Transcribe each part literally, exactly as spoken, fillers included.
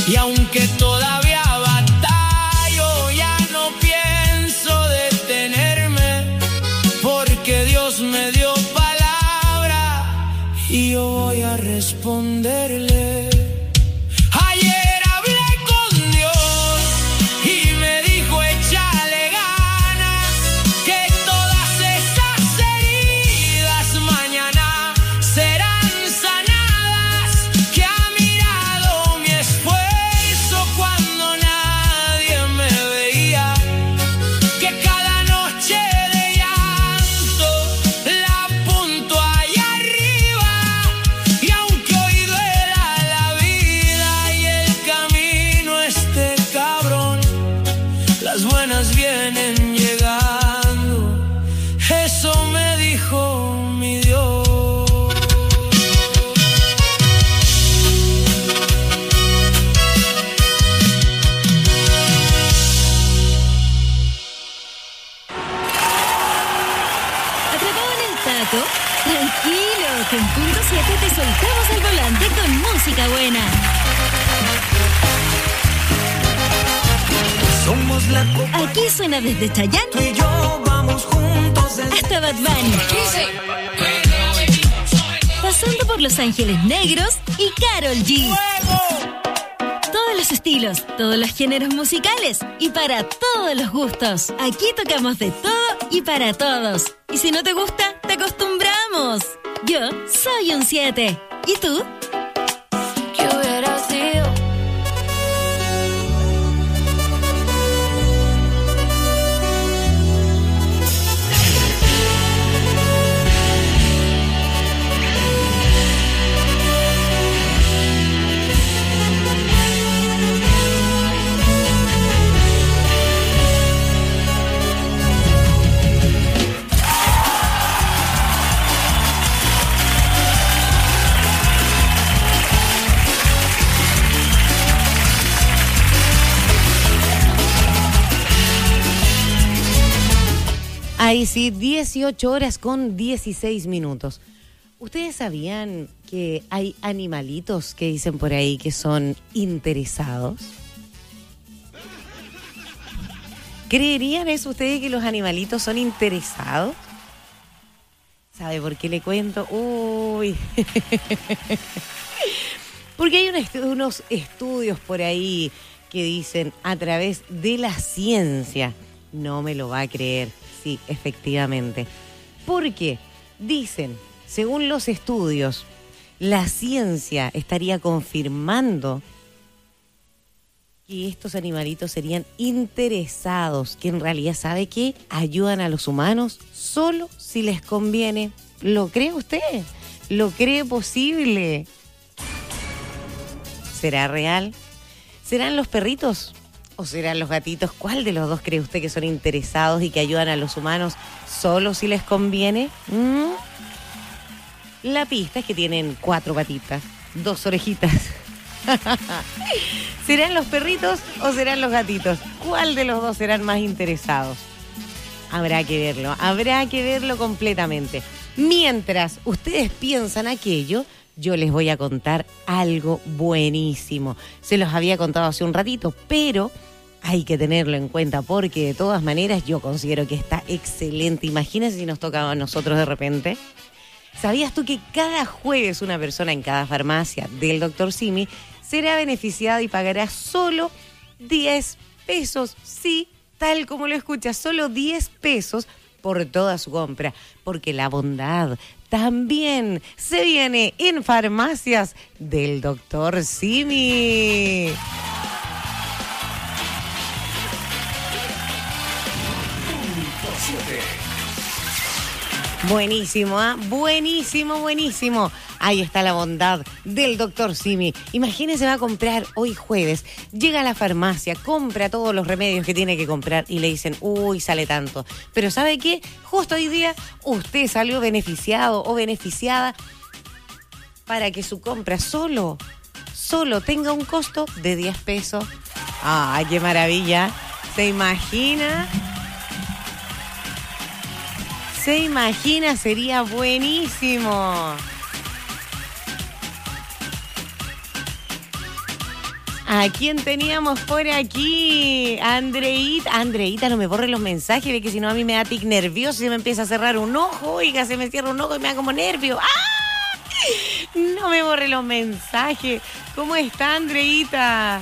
Y aunque todavía batallo, ya no pienso detenerme, porque Dios me dio palabra y yo voy a responderle. Ayer hablé con Dios y me dijo échale ganas, que todas esas heridas mañana serán sanadas, que ha mirado mi esfuerzo cuando nadie me veía, que cada noche de llanto la apunto allá arriba, y aunque hoy duela la vida y el camino esté cabrón, las buenas vienen llegando, eso me dijo mi Dios. ¿Atrapado en el taco? Tranquilo, que en punto siete te soltamos el volante con música buena. Somos la copa, Aquí suena desde Chayanne tú y yo vamos juntos desde hasta Bad Bunny, pasando por Los Ángeles Negros y Karol G. Todos los estilos, todos los géneros musicales y para todos los gustos. Aquí tocamos de todo y para todos. Y si no te gusta, te acostumbramos. Yo soy un siete. ¿Y tú? ¿Qué hubiera sido? Ahí sí, dieciocho horas con dieciséis minutos. ¿Ustedes sabían que hay animalitos que dicen por ahí que son interesados? ¿Creerían eso ustedes, que los animalitos son interesados? ¿Sabe por qué le cuento? Uy. Porque hay unos, unos estudios por ahí que dicen a través de la ciencia. No me lo va a creer. Sí, efectivamente. Porque dicen, según los estudios, la ciencia estaría confirmando que estos animalitos serían interesados, que en realidad, ¿sabe qué? Ayudan a los humanos solo si les conviene. ¿Lo cree usted? ¿Lo cree posible? ¿Será real? ¿Serán los perritos o serán los gatitos? ¿Cuál de los dos cree usted que son interesados y que ayudan a los humanos solo si les conviene? ¿Mm? La pista es que tienen cuatro patitas, dos orejitas. ¿Serán los perritos o serán los gatitos? ¿Cuál de los dos serán más interesados? Habrá que verlo, habrá que verlo completamente. Mientras ustedes piensan aquello, yo les voy a contar algo buenísimo. Se los había contado hace un ratito, pero hay que tenerlo en cuenta porque de todas maneras yo considero que está excelente. Imagínense si nos tocaba a nosotros de repente. ¿Sabías tú que cada jueves una persona en cada farmacia del doctor Simi será beneficiada y pagará solo diez pesos? Sí, tal como lo escuchas, solo diez pesos por toda su compra, porque la bondad también se viene en farmacias del doctor Simi. Buenísimo, ¿ah? ¿eh? Buenísimo, buenísimo. Ahí está la bondad del doctor Simi. Imagínese, va a comprar hoy jueves, llega a la farmacia, compra todos los remedios que tiene que comprar y le dicen, uy, sale tanto. Pero ¿sabe qué? Justo hoy día usted salió beneficiado o beneficiada para que su compra solo, solo tenga un costo de diez pesos. ¡Ay, qué maravilla! ¿Se imagina? ¿Se imagina? Sería buenísimo. ¿A quién teníamos por aquí? Andreita. Andreita, no me borre los mensajes, ve que si no a mí me da tic nervioso y se me empieza a cerrar un ojo. Oiga, se me cierra un ojo y me da como nervio. ¡Ah! No me borre los mensajes. ¿Cómo está, Andreita?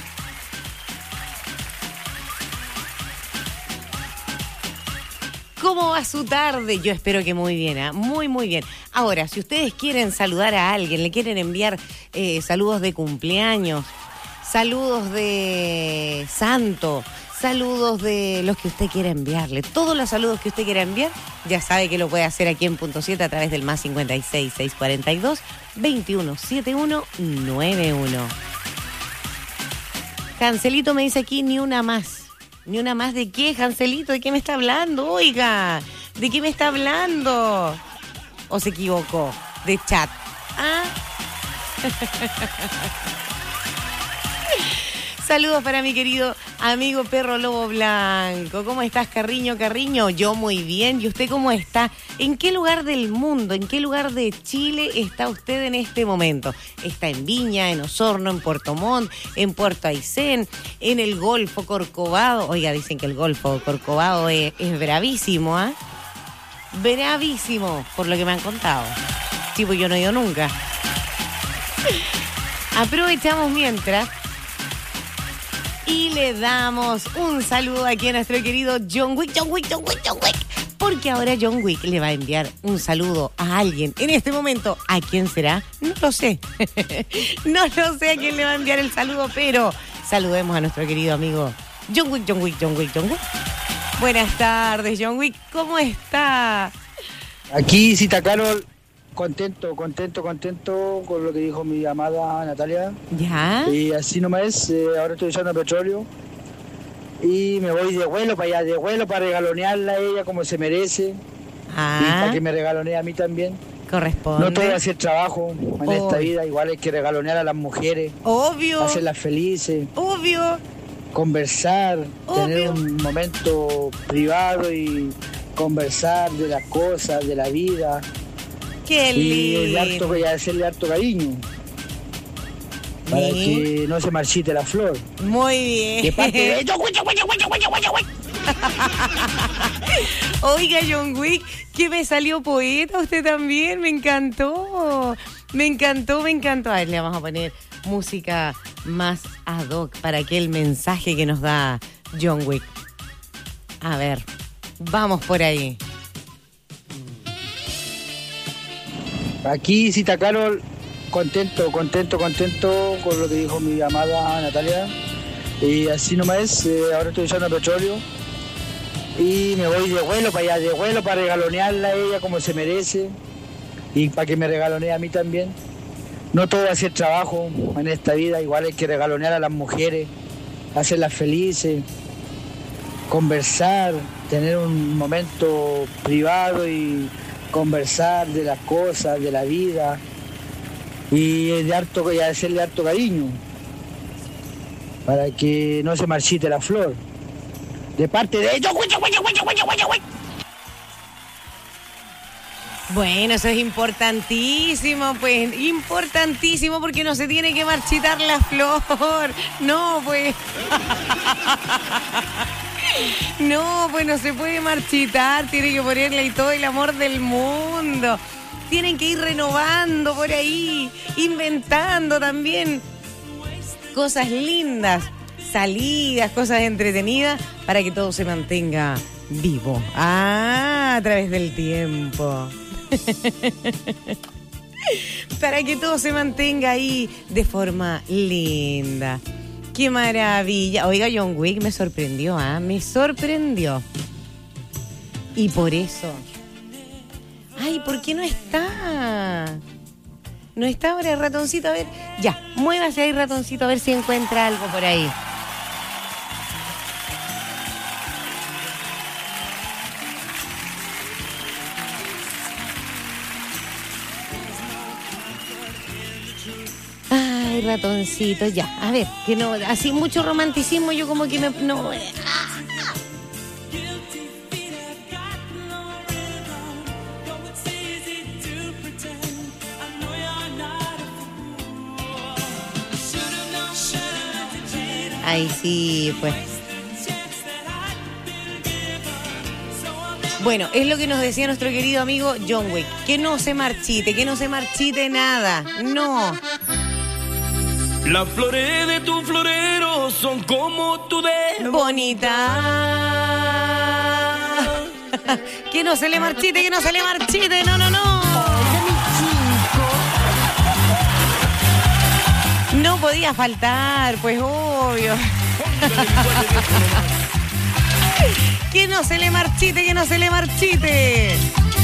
¿Cómo va su tarde? Yo espero que muy bien, ¿eh? Muy, muy bien. Ahora, si ustedes quieren saludar a alguien, le quieren enviar eh, saludos de cumpleaños, saludos de santo, saludos de los que usted quiera enviarle, todos los saludos que usted quiera enviar, ya sabe que lo puede hacer aquí en Punto siete a través del más cincuenta y seis, seiscientos cuarenta y dos, veintiuno setenta y uno noventa y uno. Cancelito me dice aquí, ni una más. ¿Ni una más de qué, Jancelito? ¿De qué me está hablando? Oiga, ¿de qué me está hablando? ¿O se equivocó? De chat. ¿Ah? Saludos para mi querido amigo Perro Lobo Blanco. ¿Cómo estás, Carriño, Carriño? Yo muy bien. ¿Y usted cómo está? ¿En qué lugar del mundo, en qué lugar de Chile está usted en este momento? ¿Está en Viña, en Osorno, en Puerto Montt, en Puerto Aysén, en el Golfo Corcovado? Oiga, dicen que el Golfo Corcovado es, es bravísimo, ¿ah? ¿eh? Bravísimo, por lo que me han contado. Sí, pues yo no he ido nunca. Aprovechamos mientras y le damos un saludo aquí a nuestro querido John Wick, John Wick, John Wick, John Wick. Porque ahora John Wick le va a enviar un saludo a alguien en este momento. ¿A quién será? No lo sé. No lo sé a quién le va a enviar el saludo, pero saludemos a nuestro querido amigo John Wick, John Wick, John Wick, John Wick. Buenas tardes, John Wick. ¿Cómo está? Aquí, Cita Carol. Contento, contento, contento con lo que dijo mi amada Natalia. ¿Ya? Y así nomás es, eh, ahora estoy usando petróleo y me voy de vuelo para allá, de vuelo para regalonearla a ella como se merece. Ah. Y para que me regalonee a mí también. Corresponde. No todo va a ser trabajo en Obvio. esta vida, igual hay que regalonear a las mujeres. Obvio. Hacerlas felices. Obvio. Conversar, Obvio. tener un momento privado y conversar de las cosas, de la vida. Qué Y el lindo. harto, y hacerle harto cariño para Sí. que no se marchite la flor. Muy bien. De parte de Oiga, John Wick, que me salió poeta usted también, me encantó. Me encantó, me encantó. A ver, le vamos a poner música más ad hoc para aquel mensaje que nos da John Wick. A ver, vamos por ahí. Aquí, Cita Carol, contento, contento, contento con lo que dijo mi amada Natalia. Y así nomás es, eh, ahora estoy usando petróleo y me voy de vuelo para allá, de vuelo para regalonearla a ella como se merece y para que me regalonee a mí también. No todo va a ser trabajo en esta vida, igual hay que regalonear a las mujeres, hacerlas felices, conversar, tener un momento privado y conversar de las cosas, de la vida y de harto, y hacerle harto cariño para que no se marchite la flor. De parte de ellos. Bueno, eso es importantísimo, pues, importantísimo porque no se tiene que marchitar la flor. No, pues. No, pues no se puede marchitar, tiene que ponerle ahí todo el amor del mundo. Tienen que ir renovando por ahí, inventando también cosas lindas, salidas, cosas entretenidas para que todo se mantenga vivo. Ah, a través del tiempo. Para que todo se mantenga ahí de forma linda. ¡Qué maravilla! Oiga, John Wick me sorprendió, ¿ah? ¿eh? Me sorprendió. Y por eso... Ay, ¿por qué no está? No está ahora el ratoncito, a ver. Ya, muévase ahí, ratoncito, a ver si encuentra algo por ahí. Ay, ratoncito, ya. A ver, que no, así mucho romanticismo, yo como que me... No, ah. Ay, sí, pues. Bueno, es lo que nos decía nuestro querido amigo John Wick. Que no se marchite, que no se marchite nada. No. Las flores de tu florero son como tu dedo. Bonita. Que no se le marchite, que no se le marchite. No, no, no. No podía faltar, pues obvio. Que no se le marchite, que no se le marchite.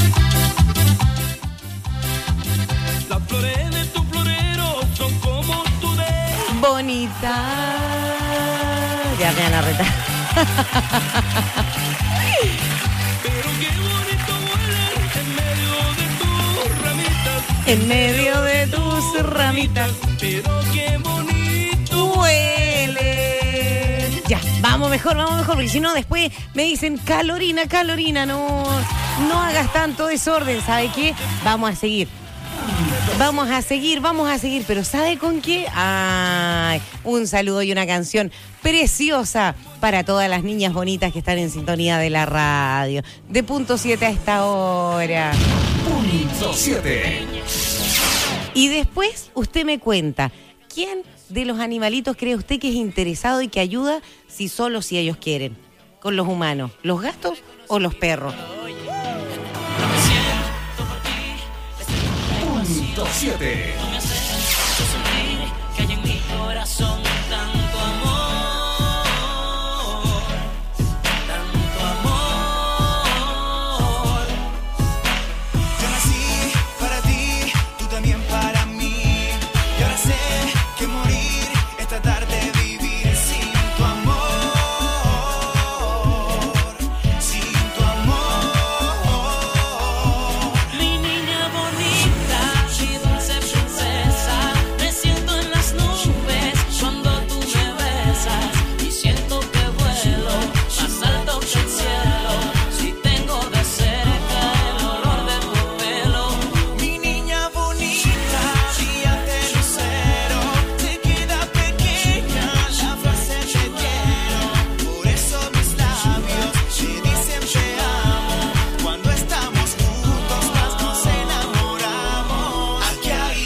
Las flores de tu florero son como tu dedo. Bonita. Ya me van a retar. Pero qué bonito huele en medio de tus ramitas. En medio de tus ramitas. Pero qué bonito huele. Ya, vamos mejor, vamos mejor, porque si no después me dicen calorina, calorina, no, no hagas tanto desorden, ¿sabe qué? Vamos a seguir. Vamos a seguir, vamos a seguir, pero ¿sabe con qué? Ay, un saludo y una canción preciosa para todas las niñas bonitas que están en sintonía de la radio. De punto siete a esta hora. Punto siete. Y después usted me cuenta, ¿quién de los animalitos cree usted que es interesado y que ayuda si solo si ellos quieren? Con los humanos, ¿los gatos o los perros? Punto siete. que hay en mi corazón tanto amor, tanto amor. Yo nací para ti, tú también para mí. Y ahora sé que morir es tratar de vivir sin tu amor, sin tu amor. Mi niña bonita, mi dulce princesa, me siento en las nubes cuando tú me besas y siento que vuelo más alto que el cielo si tengo de cerca el olor de tu pelo. Mi niña bonita, brillante lucero, te queda pequeña la frase te quiero. Por eso mis labios te dicen te amo. Cuando estamos juntos más nos enamoramos. Aquí hay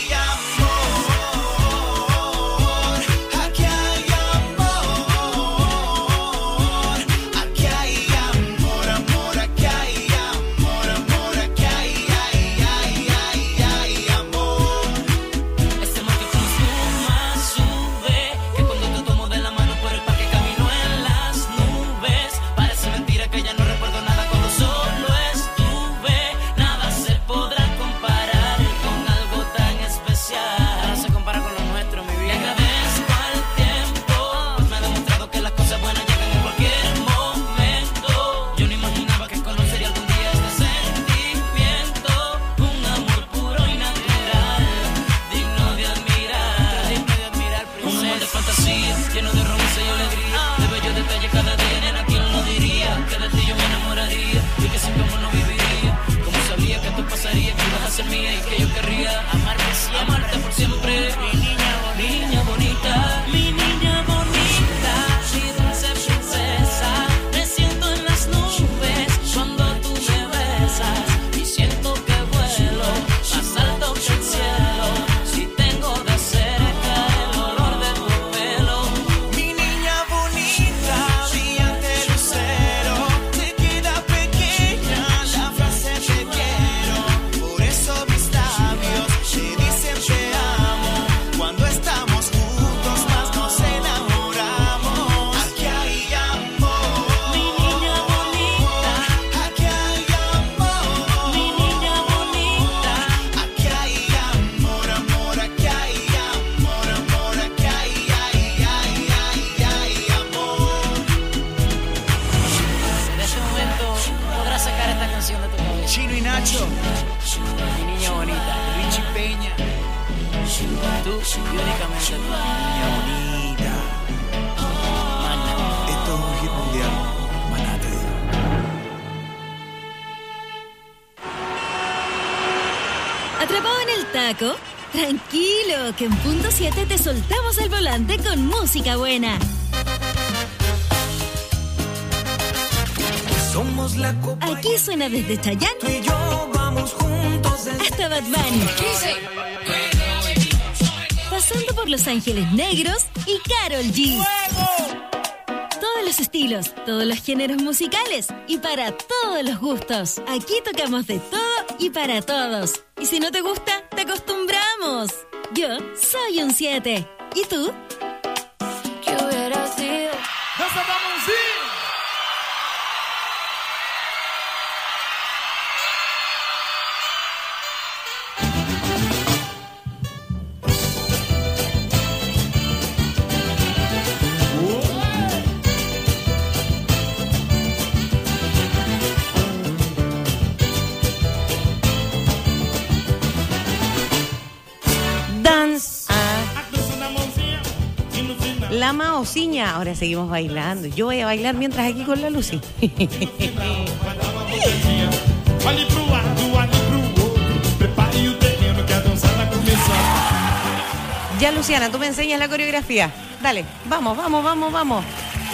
amor, aquí hay amor, aquí hay amor, amor, aquí hay amor, amor, aquí hay, ay, ay, ay, ay, amor. Este mar que consuma sube, que cuando te tomo de la mano por el parque camino en las nubes. Parece mentira que ya no recuerdo nada cuando solo estuve. Nada se podrá comparar con algo tan especial. Nada se compara con lo nuestro, mi vida. Le agradezco al tiempo, pues me ha demostrado que las cosas buenas llegan en cualquier momento. Yo no imaginaba que conocería algún día este sentimiento. Un amor puro y natural, digno de admirar, digno de admirar, un amor de fantasía, lleno de romance y alegría, de bellos detalles cada día, nena, ¿quién lo diría? Que de ti yo me enamoraría y que sin tu amor no viviría. Como sabía que esto pasaría, que ibas a ser mía y que yo querría amarte siempre, amarte por siempre. Mi niña bonita, niña bonita, mi niña bonita, mi dulce princesa, me siento en las nubes cuando tú me besas y siento que vuelo más alto que el cielo si tengo de cerca el olor de tu pelo. Mi niña bonita, brillante lucero, te queda pequeña la frase te quiero. Por eso mis labios te dicen te amo. Cuando estamos juntos más nos enamoramos. Aquí hay amor, Mi niña bonita, aquí hay amor, mi niña bonita, aquí hay amor, amor, aquí hay amor, amor, aquí hay, ay, ay, ay, ay, amor. de este momento podrás sacar esta canción de tu cabeza. Chino y Nacho, Mi niña bonita, Richie Peña, tú y únicamente tú. niña bonita. Esto es un hit mundial. Maná te digo. ¿Atrapado en el taco? Tranquilo, que en punto siete te soltamos el volante con música buena. Somos la copa. Aquí suena desde Chayanne Tú y yo vamos juntos desde hasta Bad Bunny. Pasando por Los Ángeles Negros y Karol G. Todos los estilos, todos los géneros musicales y para todos los gustos. Aquí tocamos de todo y para todos. Y si no te gusta, te acostumbramos. Yo soy un siete. ¿Y tú? ¿Qué hubiera sido? Dance. Ah. La Maociña. Ahora seguimos bailando. Yo voy a bailar mientras aquí con la Lucy. Olhe pro lado, olhe pro outro. Prepare o terreno que a dança vai começar. Ya, Luciana, tú me enseñas la coreografía. Dale, vamos, vamos, vamos, vamos.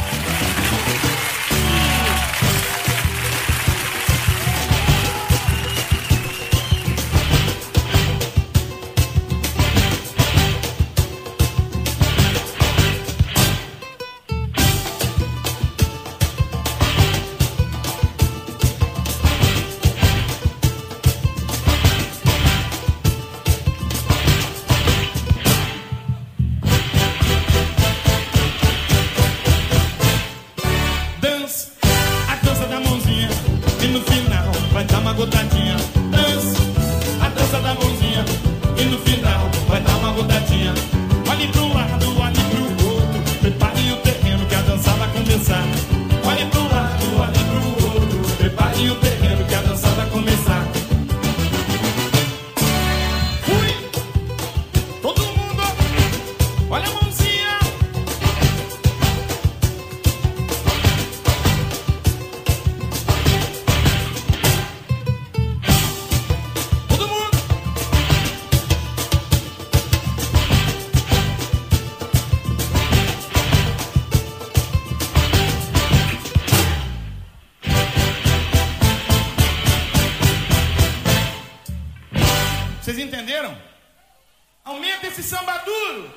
Vocês entenderam? Aumenta esse samba duro.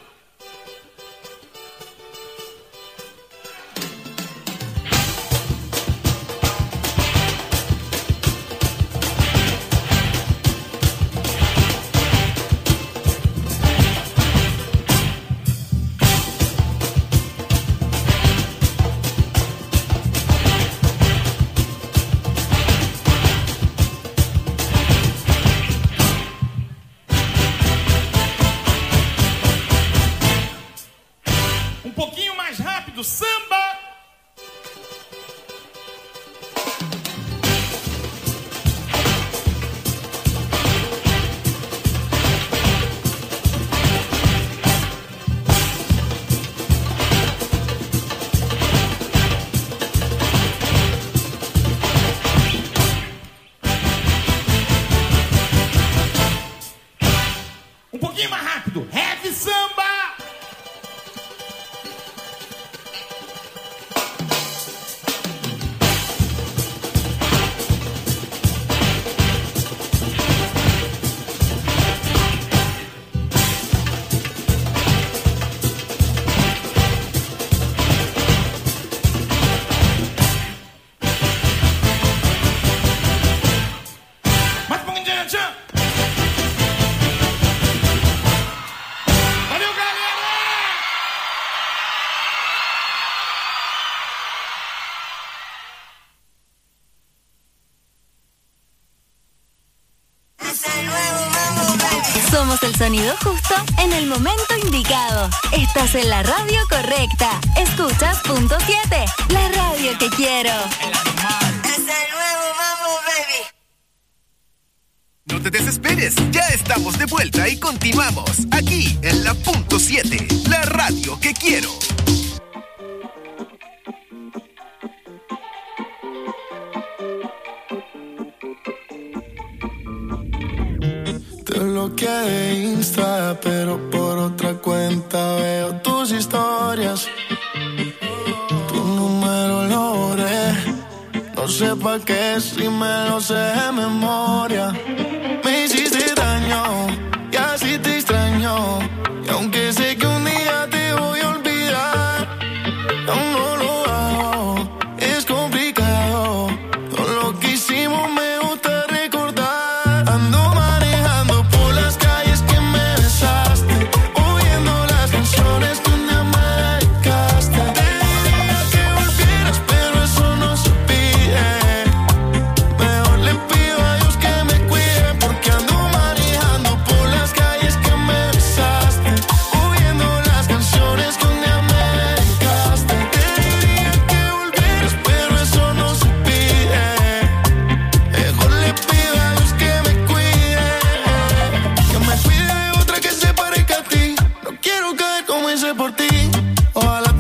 Samba! Um pouquinho mais rápido. Heavy samba! Somos el sonido justo en el momento indicado. Estás en la radio correcta. Escuchas Punto siete, la radio que quiero. Es el nuevo Mambo Baby. No te desesperes, ya estamos de vuelta y continuamos aquí en la Punto siete, la radio que quiero. Te bloqueé de Insta, pero por otra cuenta veo tus historias. Tu número lo borré, no sé pa' qué si me lo sé de memoria. Me hiciste daño y así te extraño. Y aunque sé que un día te voy a olvidar, aún no lo hago, es complicado. Todo lo que hicimos me gusta recordar. Ando manejando por las calles que me besaste, oyendo las canciones que un día me dedicaste. Te diría que volvieras, pero eso no se pide. Mejor le pido a Dios que me cuide, porque ando manejando por las calles que me besaste, oyendo las canciones que un día me dedicaste. Te diría que volvieras, pero eso no se pide. Mejor le pido a Dios que me cuide, que me cuide de otra que se parezca a ti. No quiero caer como hice por ti. Ojalá